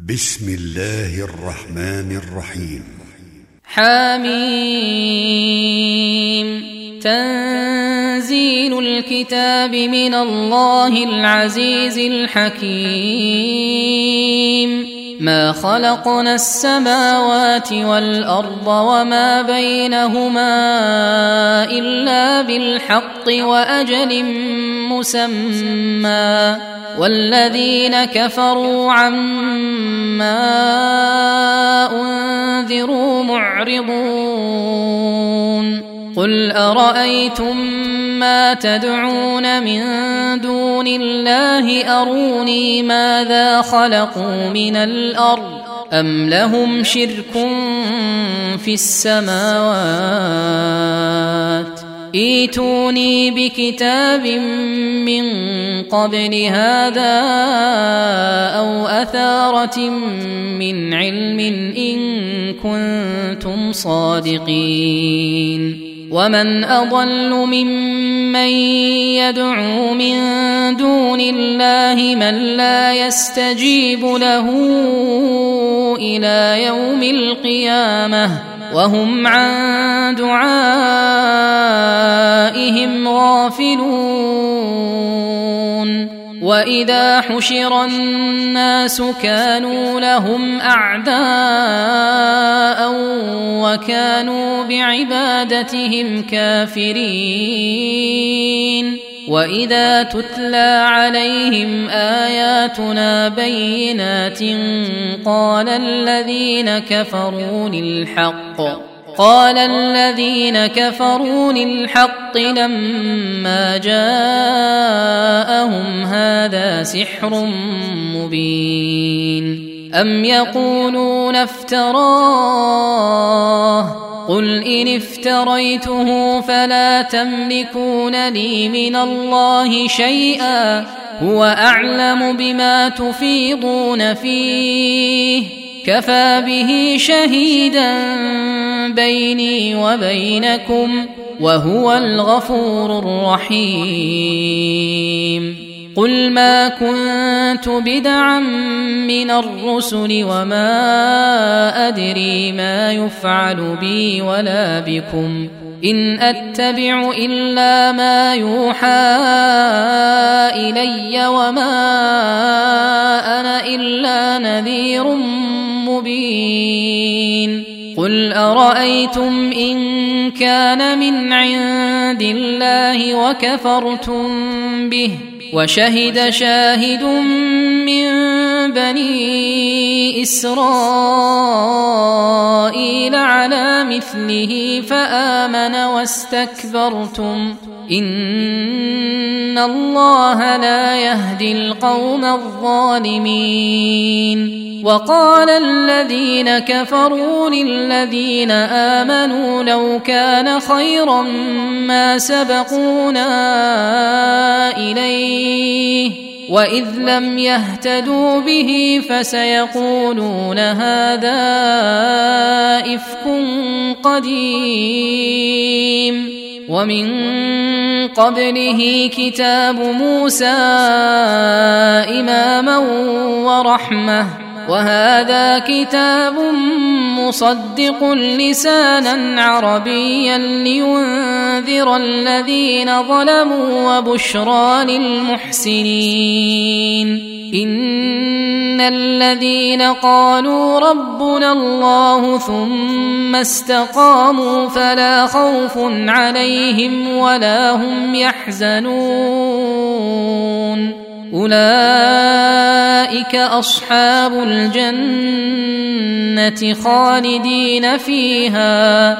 بسم الله الرحمن الرحيم. حميم. تنزيل الكتاب من الله العزيز الحكيم. ما خلقنا السماوات والأرض وما بينهما إلا بالحق وأجل مسمى، والذين كفروا عما أنذروا معرضون. قل أرأيتم ما تدعون من دون الله أروني ماذا خلقوا من الأرض أم لهم شرك في السماوات ائتوني بكتاب من قبل هذا أو أثارة من علم إن كنتم صادقين. ومن أضل ممن يدعو من دون الله من لا يستجيب له إلى يوم القيامة وهم عن دعائهم غافلون. وإذا حشر الناس كانوا لهم أعداء وكانوا بعبادتهم كافرين. وإذا تتلى عليهم آياتنا بينات قال الذين كفروا للحق لما جاءهم هذا سحر مبين. أم يقولون افتراه قل إن افتريته فلا تملكون لي من الله شيئا هو أعلم بما تفيضون فيه كفى به شهيدا بيني وبينكم وهو الغفور الرحيم. قل ما كنت بدعا من الرسل وما أدري ما يفعل بي ولا بكم إن أتبع إلا ما يوحى إلي وما أنا إلا نذير مبين. قل أرأيتم إن كان من عند الله وكفرتم به وشهد شاهد من بني إسرائيل على مثله فآمن واستكبرتم إن الله لا يهدي القوم الظالمين. وقال الذين كفروا للذين آمنوا لو كان خيرا ما سبقونا إليه وإذ لم يهتدوا به فسيقولون هذا إفك قديم. ومن قبله كتاب موسى إماما ورحمة وهذا كتاب مصدق لسانا عربيا لينذر الذين ظلموا وبشرى للمحسنين. إن الذين قالوا ربنا الله ثم استقاموا فلا خوف عليهم ولا هم يحزنون أولئك أصحاب الجنة خالدين فيها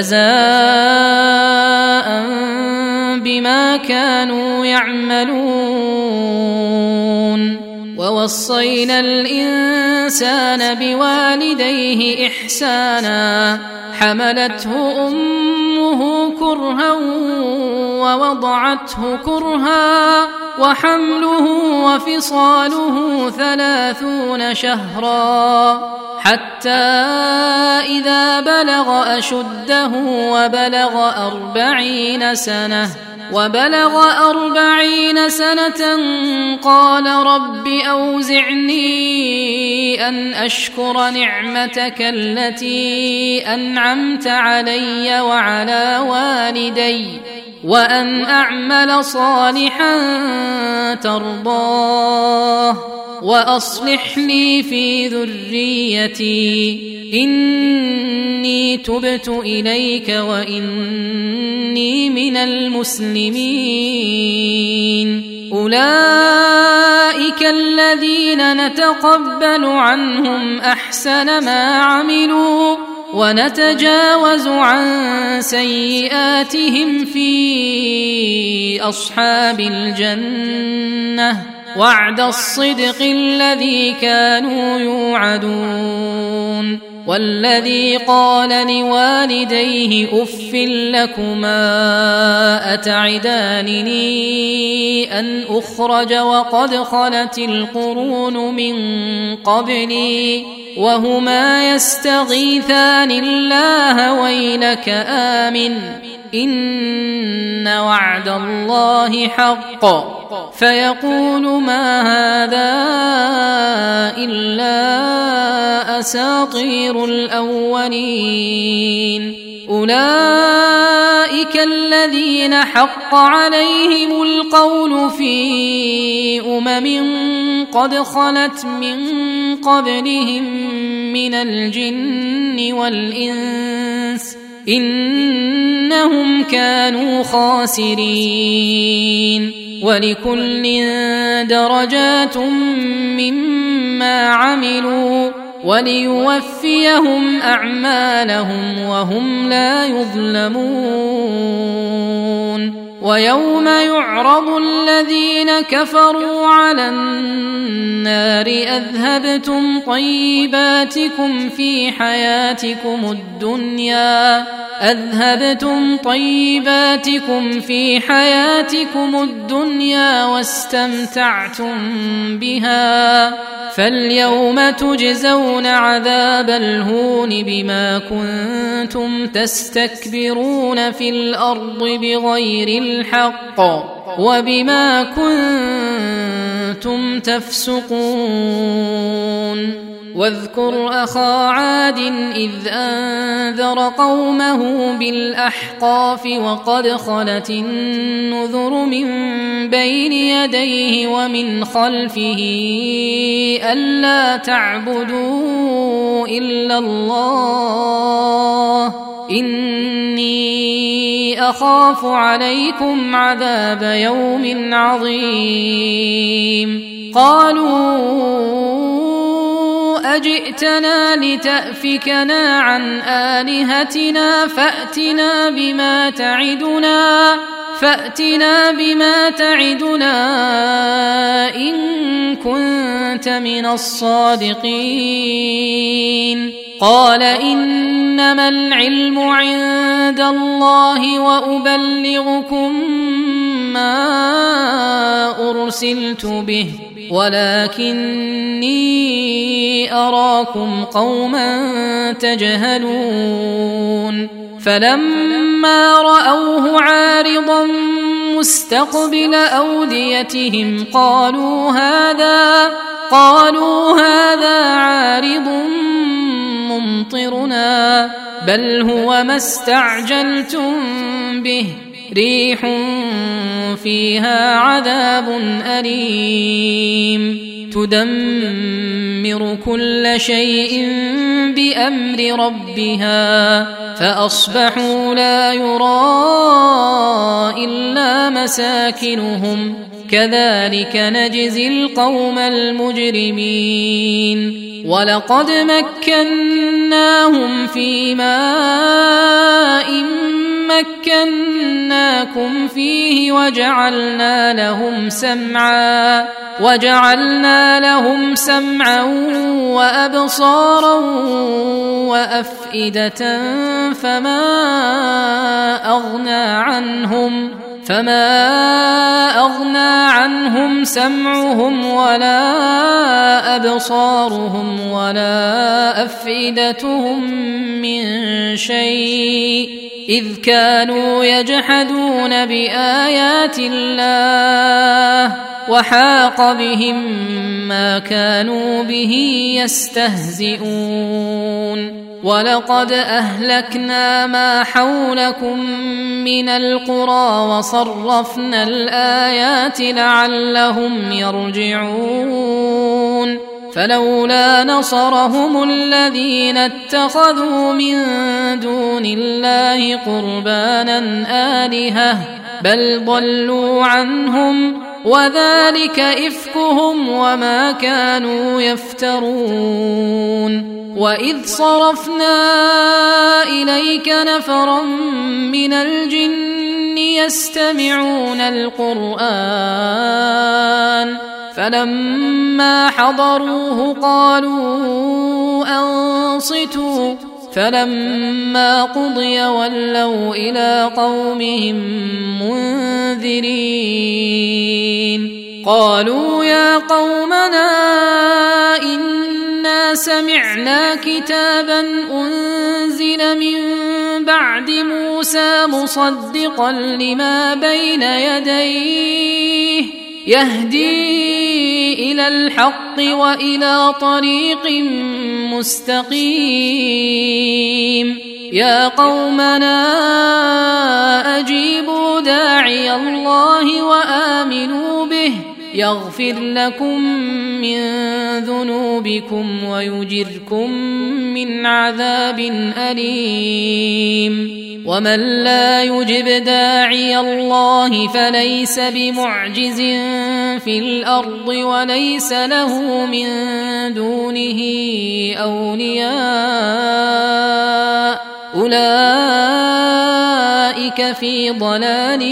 جزاء بما كانوا يعملون. ووصينا الإنسان بوالديه إحسانا حملته أمه كرها ووضعته كرها وحمله وفصاله 30 شهرا حتى إذا بلغ أشده وبلغ 40 سنة وبلغ 40 سنة قال رب أوزعني أن أشكر نعمتك التي أنعمت علي وعلى والدي وأن أعمل صالحا ترضاه وأصلح لي في ذريتي إني تبت إليك وإني من المسلمين. أولئك الذين نتقبل عنهم أحسن ما عملوا ونتجاوز عن سيئاتهم في أصحاب الجنة وعد الصدق الذي كانوا يوعدون. والذي قال لوالديه أف لكما أتعدانني أن أخرج وقد خلت القرون من قبلي وهما يستغيثان الله ويلك آمن إن وعد الله حق فيقول ما هذا إلا أساطير الأولين. أولئك الذين حق عليهم القول في قد خلت من قبلهم من الجن والإنس إنهم كانوا خاسرين. ولكل درجات مما عملوا وليوفيهم أعمالهم وهم لا يظلمون. ويوم يعرض الذين كفروا على النار أذهبتم طيباتكم في حياتكم الدنيا واستمتعتم بها فاليوم تجزون عذاب الهون بما كنتم تستكبرون في الأرض بغير الحق وبما كنتم تفسقون. واذكر أخا عاد إذ أنذر قومه بالأحقاف وقد خلت النذر من بين يديه ومن خلفه ألا تعبدوا إلا الله إني أخاف عليكم عذاب يوم عظيم. قالوا أجئتنا لتأفكنا عن آلهتنا فأتنا بما تعدنا إن كنت من الصادقين. قال إنما العلم عند الله وأبلغكم ما أرسلت به ولكني أراكم قوما تجهلون. فلما رأوه عارضا مستقبل أوديتهم قالوا هذا عارض ممطرنا بل هو ما استعجلتم به ريح فيها عذاب أليم تدمر كل شيء بأمر ربها فأصبحوا لا يرى إلا مساكنهم كذلك نجزي القوم المجرمين. ولقد مكناهم في ماء مكناكم فيه وجعلنا لهم سمعا وأبصارا وأفئدة فما أغنى عنهم سمعهم ولا أبصارهم ولا أفئدتهم من شيء إذ كانوا يجحدون بآيات الله وحاق بهم ما كانوا به يستهزئون ولقد أهلكنا ما حولكم من القرى وصرفنا الآيات لعلهم يرجعون فلولا نصرهم الذين اتخذوا من دون الله قربانا آلهة بل ضلوا عنهم وذلك إفكهم وما كانوا يفترون وإذ صرفنا إليك نفرا من الجن يستمعون القرآن فلما حضروه قالوا أنصتوا فلما قضي ولوا إلى قومهم منذرين قالوا يا قومنا إنا سمعنا كتابا أنزل من بعد موسى مصدقا لما بين يديه يهدي إلى الحق وإلى طريق مستقيم يا قومنا أجيبوا داعي الله وآمنوا به يغفر لكم من ذنوبكم ويجركم من عذاب أليم ومن لا يجب داعي الله فليس بمعجز في الأرض وليس له من دونه أولياء أولئك في ضلال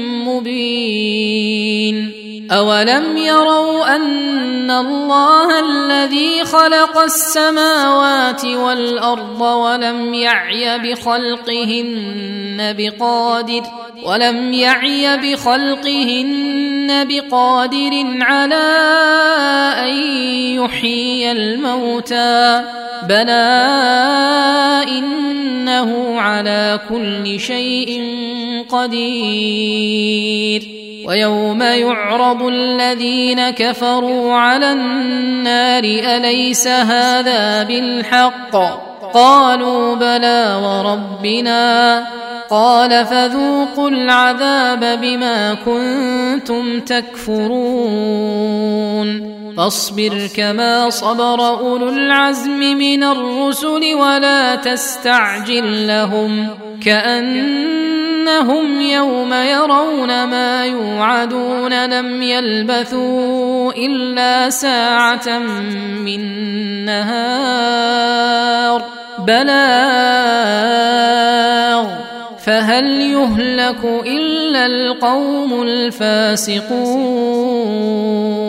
مبين أولم يروا أن الله الذي خلق السماوات والأرض ولم يعي بخلقهن بقادر على أن يحيي الموتى بلى إنه على كل شيء قدير ويوم يعرض الذين كفروا على النار أليس هذا بالحق قالوا بلى وربنا قال فذوقوا العذاب بما كنتم تكفرون فاصبر كما صبر أولو العزم من الرسل ولا تستعجل لهم كأنهم يوم يرون ما يوعدون لم يلبثوا إلا ساعة من نهار بلاغ فهل يهلك إلا القوم الفاسقون